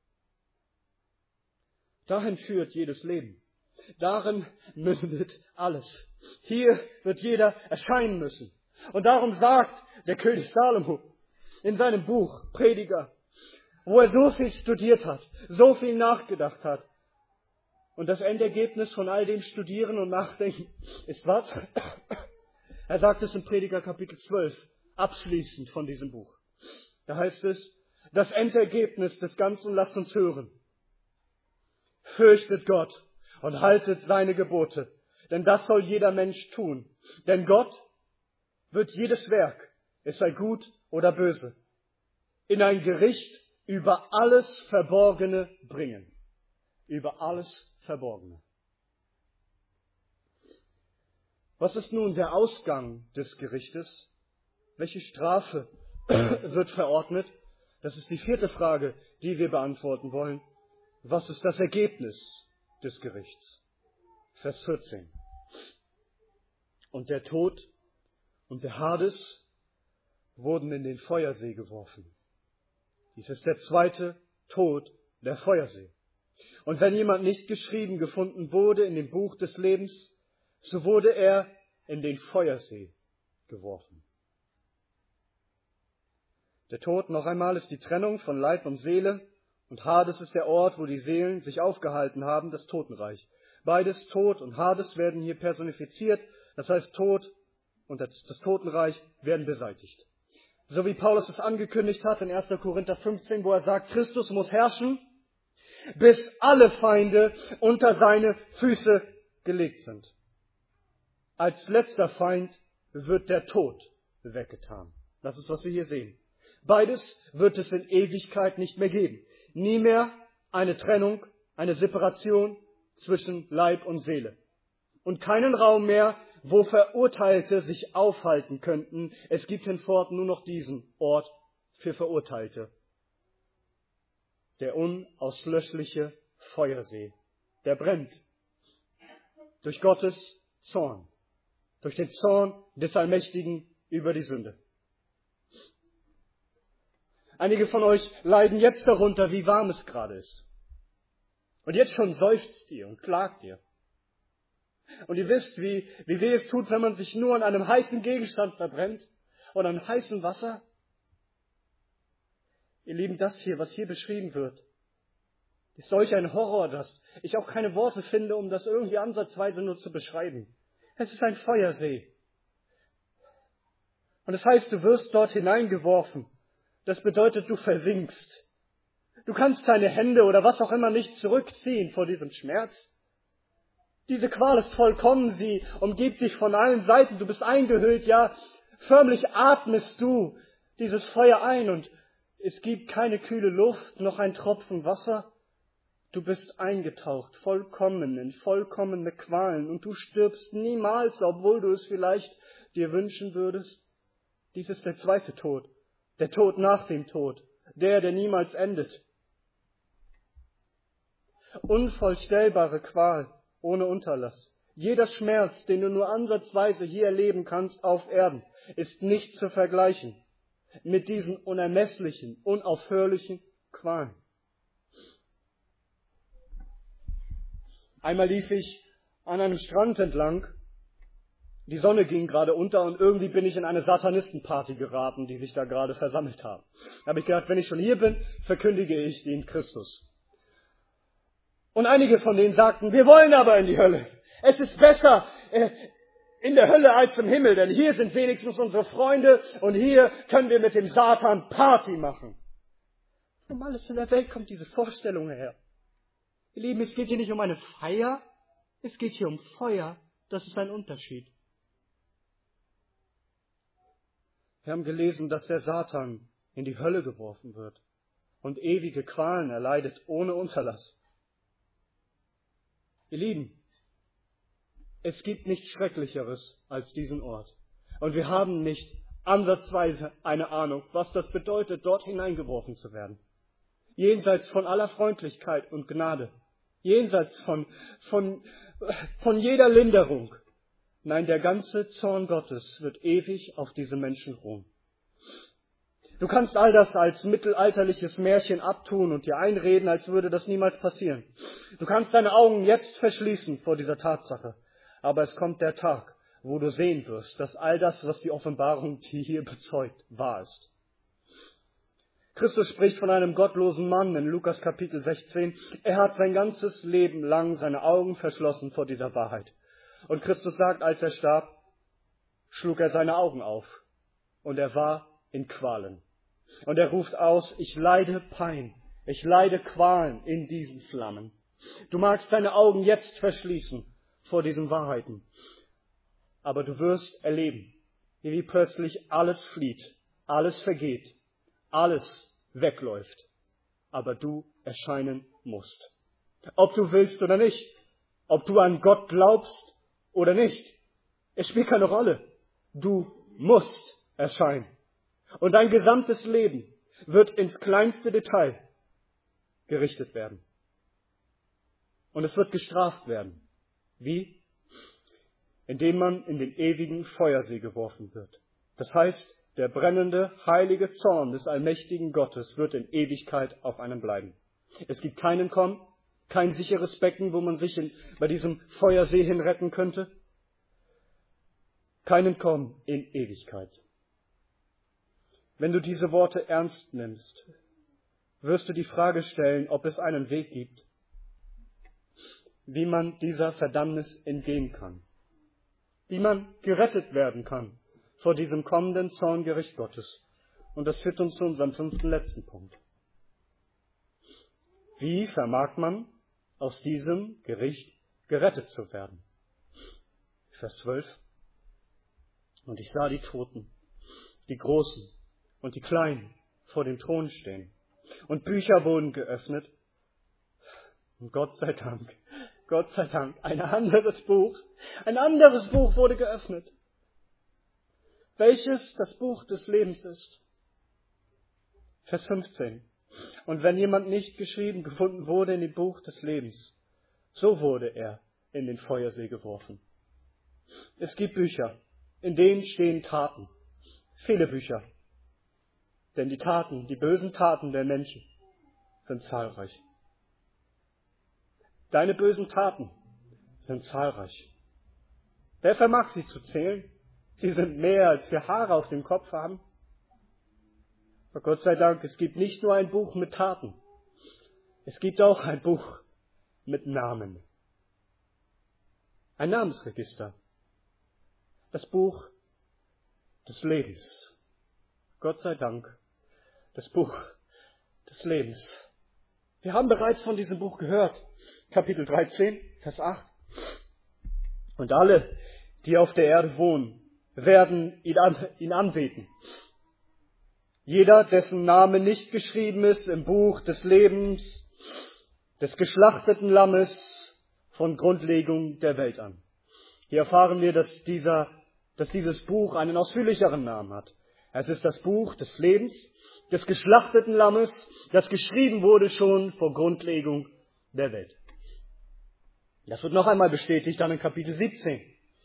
Dahin führt jedes Leben. Darin mündet alles. Hier wird jeder erscheinen müssen. Und darum sagt der König Salomo in seinem Buch Prediger, wo er so viel studiert hat, so viel nachgedacht hat. Und das Endergebnis von all dem Studieren und Nachdenken ist was? Er sagt es in Prediger Kapitel 12, abschließend von diesem Buch. Da heißt es, das Endergebnis des Ganzen lasst uns hören. Fürchtet Gott und haltet seine Gebote, denn das soll jeder Mensch tun. Denn Gott wird jedes Werk, es sei gut oder böse, in ein Gericht über alles Verborgene bringen. Über alles Verborgene. Was ist nun der Ausgang des Gerichtes? Welche Strafe wird verordnet? Das ist die 4. Frage, die wir beantworten wollen. Was ist das Ergebnis des Gerichts? Vers 14. Und der Tod und der Hades wurden in den Feuersee geworfen. Dies ist der 2. Tod, der Feuersee. Und wenn jemand nicht geschrieben gefunden wurde in dem Buch des Lebens, so wurde er in den Feuersee geworfen. Der Tod, noch einmal, ist die Trennung von Leib und Seele, und Hades ist der Ort, wo die Seelen sich aufgehalten haben, das Totenreich. Beides, Tod und Hades, werden hier personifiziert, das heißt Tod und das Totenreich werden beseitigt. So wie Paulus es angekündigt hat in 1. Korinther 15, wo er sagt, Christus muss herrschen, bis alle Feinde unter seine Füße gelegt sind. Als letzter Feind wird der Tod weggetan. Das ist, was wir hier sehen. Beides wird es in Ewigkeit nicht mehr geben. Nie mehr eine Trennung, eine Separation zwischen Leib und Seele. Und keinen Raum mehr, wo Verurteilte sich aufhalten könnten. Es gibt hinfort nur noch diesen Ort für Verurteilte. Der unauslöschliche Feuersee, der brennt durch Gottes Zorn, durch den Zorn des Allmächtigen über die Sünde. Einige von euch leiden jetzt darunter, wie warm es gerade ist. Und jetzt schon seufzt ihr und klagt ihr. Und ihr wisst, wie weh es tut, wenn man sich nur an einem heißen Gegenstand verbrennt und an heißem Wasser. Ihr Lieben, das hier, was hier beschrieben wird, ist solch ein Horror, dass ich auch keine Worte finde, um das irgendwie ansatzweise nur zu beschreiben. Es ist ein Feuersee. Und es heißt, du wirst dort hineingeworfen. Das bedeutet, du versinkst. Du kannst deine Hände oder was auch immer nicht zurückziehen vor diesem Schmerz. Diese Qual ist vollkommen, sie umgibt dich von allen Seiten. Du bist eingehüllt, ja, förmlich atmest du dieses Feuer ein und es gibt keine kühle Luft, noch ein Tropfen Wasser. Du bist eingetaucht, vollkommen in vollkommene Qualen und du stirbst niemals, obwohl du es vielleicht dir wünschen würdest. Dies ist der zweite Tod, der Tod nach dem Tod, der niemals endet. Unvorstellbare Qual, ohne Unterlass. Jeder Schmerz, den du nur ansatzweise hier erleben kannst auf Erden, ist nicht zu vergleichen mit diesen unermesslichen, unaufhörlichen Qualen. Einmal lief ich an einem Strand entlang. Die Sonne ging gerade unter und irgendwie bin ich in eine Satanistenparty geraten, die sich da gerade versammelt haben. Da habe ich gedacht, wenn ich schon hier bin, verkündige ich den Christus. Und einige von denen sagten, wir wollen aber in die Hölle. Es ist besser in der Hölle als im Himmel, denn hier sind wenigstens unsere Freunde und hier können wir mit dem Satan Party machen. Um alles in der Welt kommt diese Vorstellung her. Ihr Lieben, es geht hier nicht um eine Feier, es geht hier um Feuer. Das ist ein Unterschied. Wir haben gelesen, dass der Satan in die Hölle geworfen wird und ewige Qualen erleidet ohne Unterlass. Ihr Lieben, es gibt nichts Schrecklicheres als diesen Ort. Und wir haben nicht ansatzweise eine Ahnung, was das bedeutet, dort hineingeworfen zu werden. Jenseits von aller Freundlichkeit und Gnade. Jenseits von jeder Linderung. Nein, der ganze Zorn Gottes wird ewig auf diese Menschen ruhen. Du kannst all das als mittelalterliches Märchen abtun und dir einreden, als würde das niemals passieren. Du kannst deine Augen jetzt verschließen vor dieser Tatsache. Aber es kommt der Tag, wo du sehen wirst, dass all das, was die Offenbarung dir hier bezeugt, wahr ist. Christus spricht von einem gottlosen Mann in Lukas Kapitel 16. Er hat sein ganzes Leben lang seine Augen verschlossen vor dieser Wahrheit. Und Christus sagt, als er starb, schlug er seine Augen auf und er war in Qualen. Und er ruft aus, ich leide Pein, ich leide Qualen in diesen Flammen. Du magst deine Augen jetzt verschließen vor diesen Wahrheiten, aber du wirst erleben, wie plötzlich alles flieht, alles vergeht, alles wegläuft, aber du erscheinen musst. Ob du willst oder nicht, ob du an Gott glaubst oder nicht, es spielt keine Rolle. Du musst erscheinen. Und dein gesamtes Leben wird ins kleinste Detail gerichtet werden. Und es wird gestraft werden. Wie? Indem man in den ewigen Feuersee geworfen wird. Das heißt, der brennende, heilige Zorn des allmächtigen Gottes wird in Ewigkeit auf einen bleiben. Es gibt kein Entkommen, Kein sicheres Becken, wo man sich bei diesem Feuersee hinretten könnte. Kein Entkommen in Ewigkeit. Wenn du diese Worte ernst nimmst, wirst du die Frage stellen, ob es einen Weg gibt, wie man dieser Verdammnis entgehen kann, wie man gerettet werden kann vor diesem kommenden Zorngericht Gottes. Und das führt uns zu unserem 5. letzten Punkt. Wie vermag man aus diesem Gericht gerettet zu werden? Vers 12. Und ich sah die Toten, die Großen und die Kleinen vor dem Thron stehen. Und Bücher wurden geöffnet. Und Gott sei Dank, ein anderes Buch wurde geöffnet. Welches das Buch des Lebens ist. Vers 15. Und wenn jemand nicht geschrieben gefunden wurde in dem Buch des Lebens, so wurde er in den Feuersee geworfen. Es gibt Bücher, in denen stehen Taten. Viele Bücher. Denn die bösen Taten der Menschen sind zahlreich. Deine bösen Taten sind zahlreich. Wer vermag sie zu zählen? Sie sind mehr, als wir Haare auf dem Kopf haben. Aber Gott sei Dank, es gibt nicht nur ein Buch mit Taten. Es gibt auch ein Buch mit Namen. Ein Namensregister. Das Buch des Lebens. Gott sei Dank, das Buch des Lebens. Wir haben bereits von diesem Buch gehört. Kapitel 13, Vers 8. Und alle, die auf der Erde wohnen, werden ihn anbeten. Jeder, dessen Name nicht geschrieben ist im Buch des Lebens, des geschlachteten Lammes von Grundlegung der Welt an. Hier erfahren wir, dass dieses Buch einen ausführlicheren Namen hat. Es ist das Buch des Lebens, des geschlachteten Lammes, das geschrieben wurde schon vor Grundlegung der Welt. Das wird noch einmal bestätigt dann in Kapitel 17.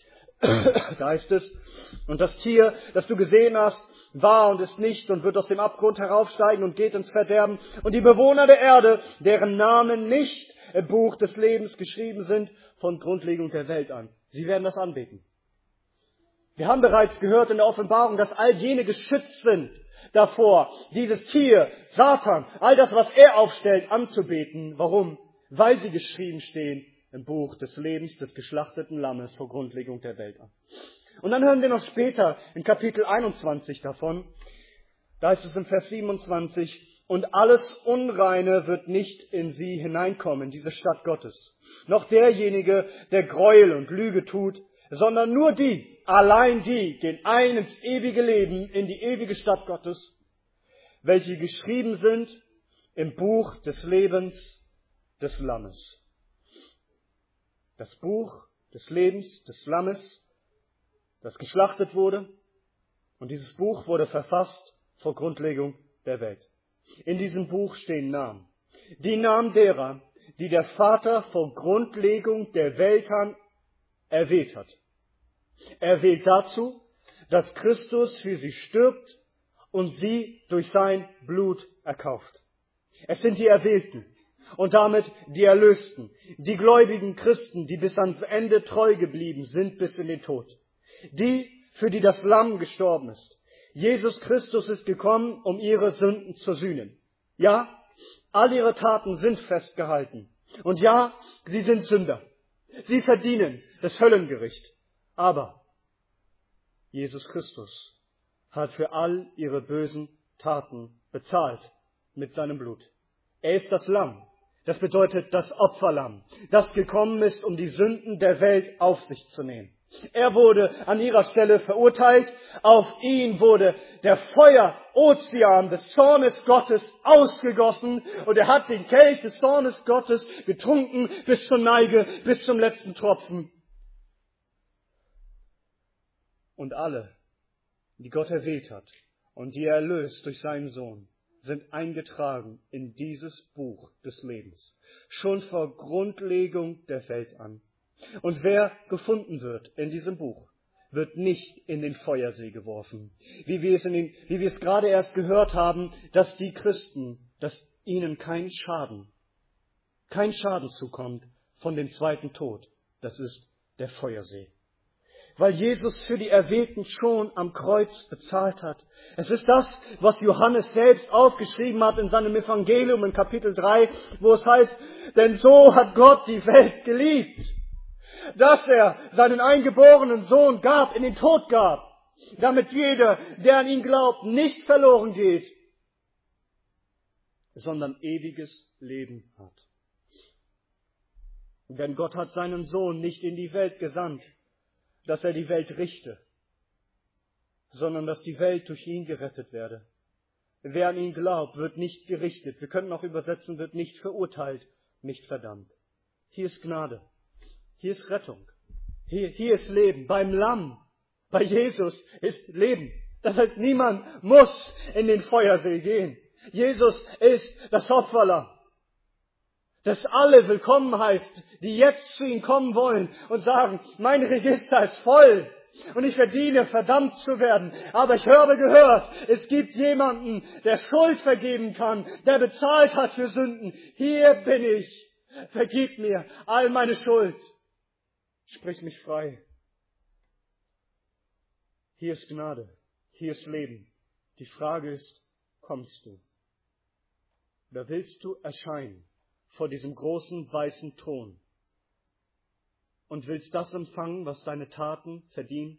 Da heißt es, und das Tier, das du gesehen hast, war und ist nicht und wird aus dem Abgrund heraufsteigen und geht ins Verderben. Und die Bewohner der Erde, deren Namen nicht im Buch des Lebens geschrieben sind, von Grundlegung der Welt an. Sie werden das anbeten. Wir haben bereits gehört in der Offenbarung, dass all jene geschützt sind davor, dieses Tier, Satan, all das, was er aufstellt, anzubeten. Warum? Weil sie geschrieben stehen im Buch des Lebens des geschlachteten Lammes vor Grundlegung der Welt an. Und dann hören wir noch später in Kapitel 21 davon, da heißt es im Vers 27, und alles Unreine wird nicht in sie hineinkommen, diese Stadt Gottes. Noch derjenige, der Gräuel und Lüge tut, sondern nur die, allein die, gehen ein ins ewige Leben, in die ewige Stadt Gottes, welche geschrieben sind im Buch des Lebens des Lammes. Das Buch des Lebens des Lammes, das geschlachtet wurde. Und dieses Buch wurde verfasst vor Grundlegung der Welt. In diesem Buch stehen Namen. Die Namen derer, die der Vater vor Grundlegung der Welt an erwählt hat. Er wählt dazu, dass Christus für sie stirbt und sie durch sein Blut erkauft. Es sind die Erwählten. Und damit die Erlösten, die gläubigen Christen, die bis ans Ende treu geblieben sind, bis in den Tod. Die, für die das Lamm gestorben ist. Jesus Christus ist gekommen, um ihre Sünden zu sühnen. Ja, all ihre Taten sind festgehalten. Und ja, sie sind Sünder. Sie verdienen das Höllengericht. Aber Jesus Christus hat für all ihre bösen Taten bezahlt mit seinem Blut. Er ist das Lamm. Das bedeutet das Opferlamm, das gekommen ist, um die Sünden der Welt auf sich zu nehmen. Er wurde an ihrer Stelle verurteilt. Auf ihn wurde der Feuerozean des Zornes Gottes ausgegossen. Und er hat den Kelch des Zornes Gottes getrunken bis zur Neige, bis zum letzten Tropfen. Und alle, die Gott erwählt hat und die er erlöst durch seinen Sohn, sind eingetragen in dieses Buch des Lebens, schon vor Grundlegung der Welt an. Und wer gefunden wird in diesem Buch, wird nicht in den Feuersee geworfen. Wie wir es gerade erst gehört haben, dass die Christen, dass ihnen kein Schaden kein Schaden zukommt von dem zweiten Tod. Das ist der Feuersee. Weil Jesus für die Erwählten schon am Kreuz bezahlt hat. Es ist das, was Johannes selbst aufgeschrieben hat in seinem Evangelium in Kapitel 3, wo es heißt, denn so hat Gott die Welt geliebt, dass er seinen eingeborenen Sohn gab, in den Tod gab, damit jeder, der an ihn glaubt, nicht verloren geht, sondern ewiges Leben hat. Denn Gott hat seinen Sohn nicht in die Welt gesandt, dass er die Welt richte, sondern dass die Welt durch ihn gerettet werde. Wer an ihn glaubt, wird nicht gerichtet. Wir könnten auch übersetzen, wird nicht verurteilt, nicht verdammt. Hier ist Gnade. Hier ist Rettung. Hier ist Leben. Beim Lamm, bei Jesus ist Leben. Das heißt, niemand muss in den Feuersee gehen. Jesus ist das Opferlamm, das alle willkommen heißt, die jetzt zu ihm kommen wollen und sagen, mein Register ist voll und ich verdiene, verdammt zu werden. Aber ich habe gehört, es gibt jemanden, der Schuld vergeben kann, der bezahlt hat für Sünden. Hier bin ich. Vergib mir all meine Schuld. Sprich mich frei. Hier ist Gnade. Hier ist Leben. Die Frage ist, kommst du? Oder willst du erscheinen vor diesem großen weißen Thron und willst das empfangen, was deine Taten verdienen?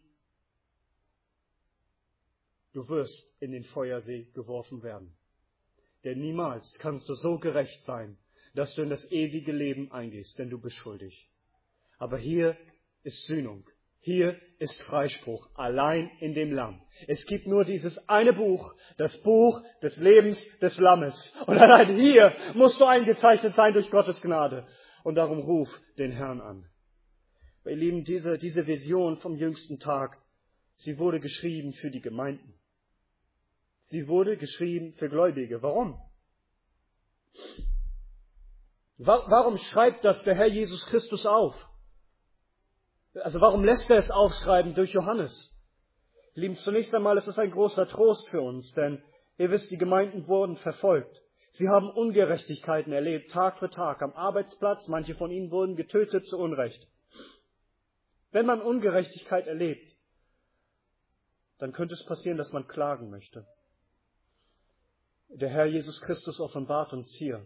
Du wirst in den Feuersee geworfen werden. Denn niemals kannst du so gerecht sein, dass du in das ewige Leben eingehst, denn du bist schuldig. Aber hier ist Sühnung. Hier ist Freispruch, allein in dem Lamm. Es gibt nur dieses eine Buch, das Buch des Lebens des Lammes. Und allein hier musst du eingezeichnet sein durch Gottes Gnade. Und darum ruf den Herrn an. Ihr Lieben, diese Vision vom jüngsten Tag, sie wurde geschrieben für die Gemeinden. Sie wurde geschrieben für Gläubige. Warum? Warum schreibt das der Herr Jesus Christus auf? Also warum lässt er es aufschreiben durch Johannes? Lieben, zunächst einmal ist es ein großer Trost für uns, denn ihr wisst, die Gemeinden wurden verfolgt. Sie haben Ungerechtigkeiten erlebt, Tag für Tag, am Arbeitsplatz. Manche von ihnen wurden getötet zu Unrecht. Wenn man Ungerechtigkeit erlebt, dann könnte es passieren, dass man klagen möchte. Der Herr Jesus Christus offenbart uns hier,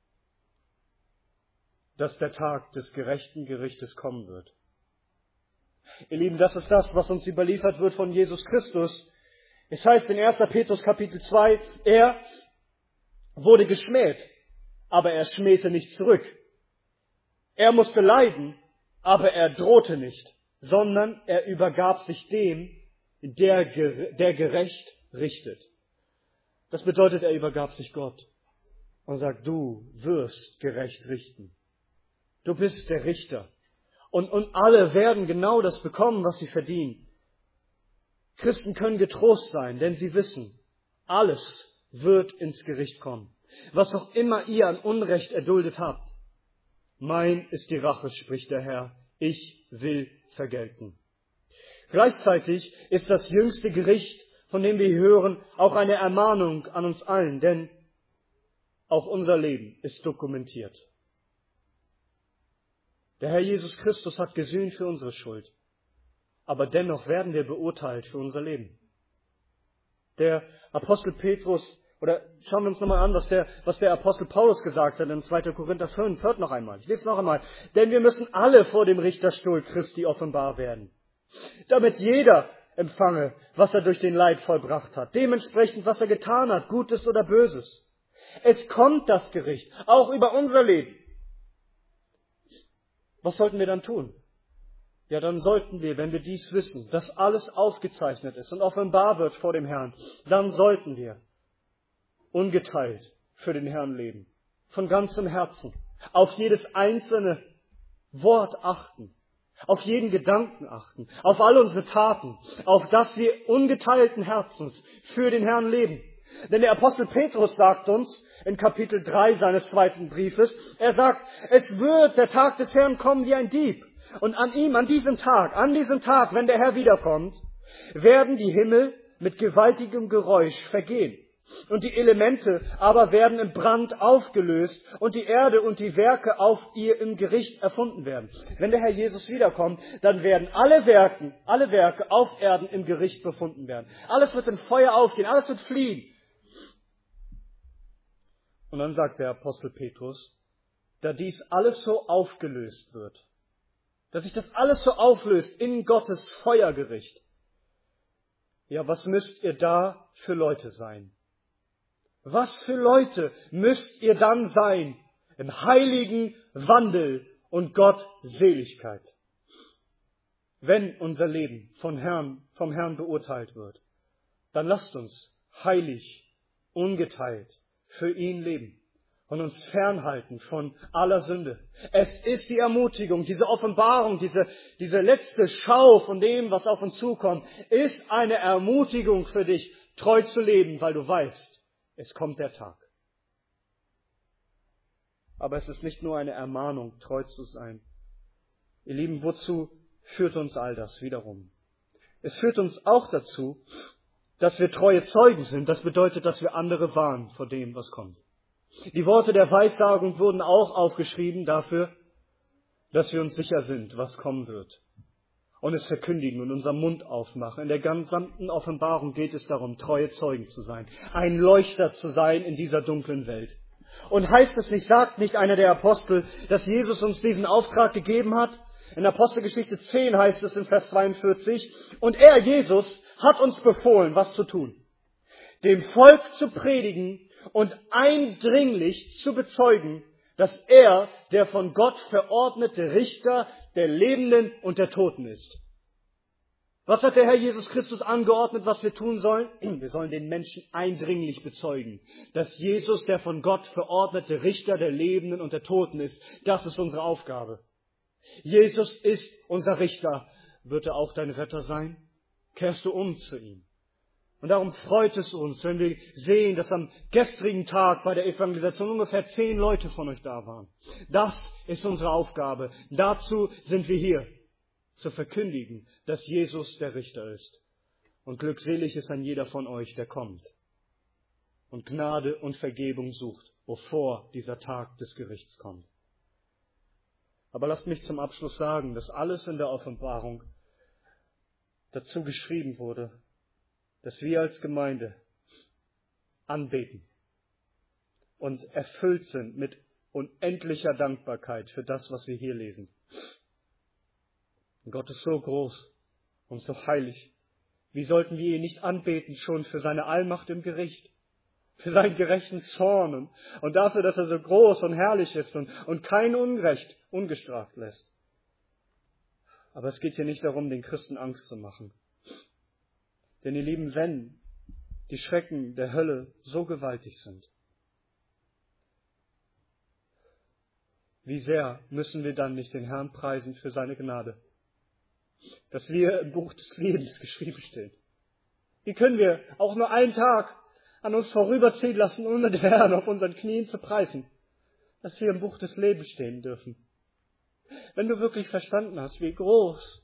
dass der Tag des gerechten Gerichtes kommen wird. Ihr Lieben, das ist das, was uns überliefert wird von Jesus Christus. Es heißt in 1. Petrus Kapitel 2, er wurde geschmäht, aber er schmähte nicht zurück. Er musste leiden, aber er drohte nicht, sondern er übergab sich dem, der gerecht richtet. Das bedeutet, er übergab sich Gott und sagt, du wirst gerecht richten. Du bist der Richter. Und alle werden genau das bekommen, was sie verdienen. Christen können getrost sein, denn sie wissen, alles wird ins Gericht kommen. Was auch immer ihr an Unrecht erduldet habt. Mein ist die Rache, spricht der Herr. Ich will vergelten. Gleichzeitig ist das jüngste Gericht, von dem wir hören, auch eine Ermahnung an uns allen, denn auch unser Leben ist dokumentiert. Der Herr Jesus Christus hat gesühnt für unsere Schuld. Aber dennoch werden wir beurteilt für unser Leben. Der Apostel Petrus, oder schauen wir uns nochmal an, was der Apostel Paulus gesagt hat in 2. Korinther 5. Hört noch einmal, ich lese noch einmal. Denn wir müssen alle vor dem Richterstuhl Christi offenbar werden. Damit jeder empfange, was er durch den Leib vollbracht hat. Dementsprechend, was er getan hat, Gutes oder Böses. Es kommt das Gericht, auch über unser Leben. Was sollten wir dann tun? Ja, dann sollten wir, wenn wir dies wissen, dass alles aufgezeichnet ist und offenbar wird vor dem Herrn, dann sollten wir ungeteilt für den Herrn leben. Von ganzem Herzen. Auf jedes einzelne Wort achten. Auf jeden Gedanken achten. Auf all unsere Taten. Auf dass wir ungeteilten Herzens für den Herrn leben. Denn der Apostel Petrus sagt uns in Kapitel 3 seines 2. Briefes, er sagt, es wird der Tag des Herrn kommen wie ein Dieb. Und an diesem Tag, wenn der Herr wiederkommt, werden die Himmel mit gewaltigem Geräusch vergehen. und die Elemente aber werden im Brand aufgelöst und die Erde und die Werke auf ihr im Gericht erfunden werden. Wenn der Herr Jesus wiederkommt, dann werden alle Werke auf Erden im Gericht befunden werden. Alles wird in Feuer aufgehen, alles wird fliehen. Und dann sagt der Apostel Petrus, da dies alles so aufgelöst wird, dass sich das alles so auflöst in Gottes Feuergericht. Ja, was müsst ihr da für Leute sein? Was für Leute müsst ihr dann sein im heiligen Wandel und Gottseligkeit, wenn unser Leben vom Herrn beurteilt wird? Dann lasst uns heilig, ungeteilt für ihn leben und uns fernhalten von aller Sünde. Es ist die Ermutigung, diese Offenbarung, diese letzte Schau von dem, was auf uns zukommt, ist eine Ermutigung für dich, treu zu leben, weil du weißt, es kommt der Tag. Aber es ist nicht nur eine Ermahnung, treu zu sein. Ihr Lieben, wozu führt uns all das wiederum? Es führt uns auch dazu, dass wir treue Zeugen sind. Das bedeutet, dass wir andere warnen vor dem, was kommt. Die Worte der Weissagung wurden auch aufgeschrieben dafür, dass wir uns sicher sind, was kommen wird. Und es verkündigen und unseren Mund aufmachen. In der gesamten Offenbarung geht es darum, treue Zeugen zu sein. Ein Leuchter zu sein in dieser dunklen Welt. Und heißt es nicht, sagt nicht einer der Apostel, dass Jesus uns diesen Auftrag gegeben hat? In Apostelgeschichte 10 heißt es in Vers 42, und er, Jesus, hat uns befohlen, was zu tun. Dem Volk zu predigen und eindringlich zu bezeugen, dass er der von Gott verordnete Richter der Lebenden und der Toten ist. Was hat der Herr Jesus Christus angeordnet, was wir tun sollen? Wir sollen den Menschen eindringlich bezeugen, dass Jesus der von Gott verordnete Richter der Lebenden und der Toten ist. Das ist unsere Aufgabe. Jesus ist unser Richter. Wird er auch dein Retter sein? Kehrst du um zu ihm? Und darum freut es uns, wenn wir sehen, dass am gestrigen Tag bei der Evangelisation ungefähr 10 Leute von euch da waren. Das ist unsere Aufgabe. Dazu sind wir hier, zu verkündigen, dass Jesus der Richter ist. Und glückselig ist ein jeder von euch, der kommt und Gnade und Vergebung sucht, bevor dieser Tag des Gerichts kommt. Aber lasst mich zum Abschluss sagen, dass alles in der Offenbarung dazu geschrieben wurde, dass wir als Gemeinde anbeten und erfüllt sind mit unendlicher Dankbarkeit für das, was wir hier lesen. Gott ist so groß und so heilig. Wie sollten wir ihn nicht anbeten schon für seine Allmacht im Gericht, für seinen gerechten Zorn und dafür, dass er so groß und herrlich ist und kein Unrecht ungestraft lässt. Aber es geht hier nicht darum, den Christen Angst zu machen. Denn ihr Lieben, wenn die Schrecken der Hölle so gewaltig sind, wie sehr müssen wir dann nicht den Herrn preisen für seine Gnade, dass wir im Buch des Lebens geschrieben stehen? Wie können wir auch nur einen Tag an uns vorüberziehen lassen, ohne den Herrn auf unseren Knien zu preisen, dass wir im Buch des Lebens stehen dürfen? Wenn du wirklich verstanden hast, wie groß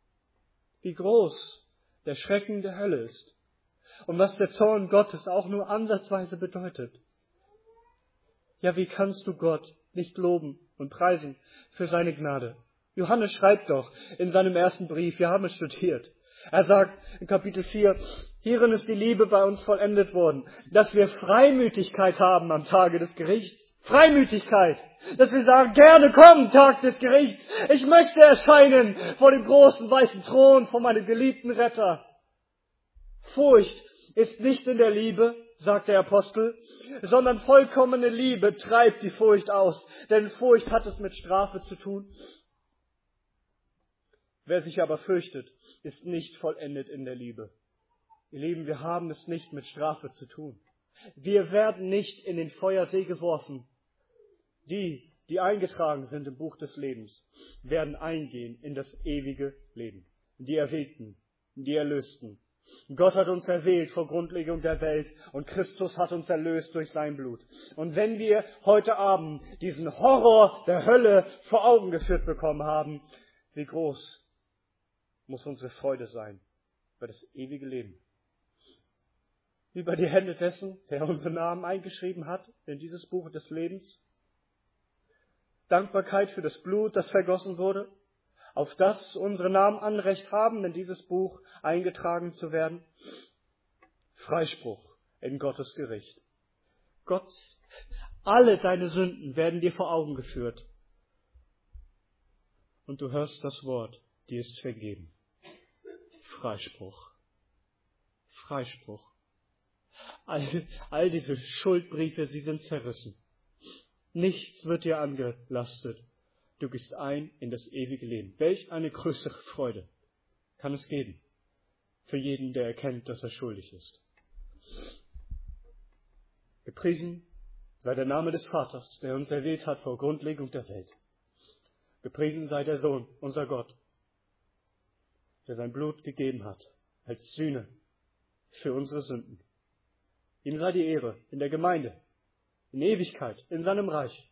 der Schrecken der Hölle ist und was der Zorn Gottes auch nur ansatzweise bedeutet, ja, wie kannst du Gott nicht loben und preisen für seine Gnade? Johannes schreibt doch in seinem ersten Brief, wir haben es studiert, er sagt in Kapitel 4, hierin ist die Liebe bei uns vollendet worden, dass wir Freimütigkeit haben am Tage des Gerichts. Freimütigkeit, dass wir sagen, gerne komm, Tag des Gerichts. Ich möchte erscheinen vor dem großen weißen Thron von meinem geliebten Retter. Furcht ist nicht in der Liebe, sagt der Apostel, sondern vollkommene Liebe treibt die Furcht aus, denn Furcht hat es mit Strafe zu tun. Wer sich aber fürchtet, ist nicht vollendet in der Liebe. Ihr Lieben, wir haben es nicht mit Strafe zu tun. Wir werden nicht in den Feuersee geworfen. Die eingetragen sind im Buch des Lebens, werden eingehen in das ewige Leben. Die Erwählten, die Erlösten. Gott hat uns erwählt vor Grundlegung der Welt und Christus hat uns erlöst durch sein Blut. Und wenn wir heute Abend diesen Horror der Hölle vor Augen geführt bekommen haben, wie groß muss unsere Freude sein über das ewige Leben. über die Hände dessen, der unsere Namen eingeschrieben hat in dieses Buch des Lebens. Dankbarkeit für das Blut, das vergossen wurde, auf das unsere Namen Anrecht haben, in dieses Buch eingetragen zu werden. Freispruch in Gottes Gericht. Gott, alle deine Sünden werden dir vor Augen geführt. Und du hörst das Wort, dir ist vergeben. Freispruch. Freispruch. All diese Schuldbriefe, sie sind zerrissen. Nichts wird dir angelastet. Du gehst ein in das ewige Leben. Welch eine größere Freude kann es geben für jeden, der erkennt, dass er schuldig ist. Gepriesen sei der Name des Vaters, der uns erwählt hat vor Grundlegung der Welt. Gepriesen sei der Sohn, unser Gott, der sein Blut gegeben hat als Sühne für unsere Sünden. Ihm sei die Ehre in der Gemeinde, in Ewigkeit, in seinem Reich.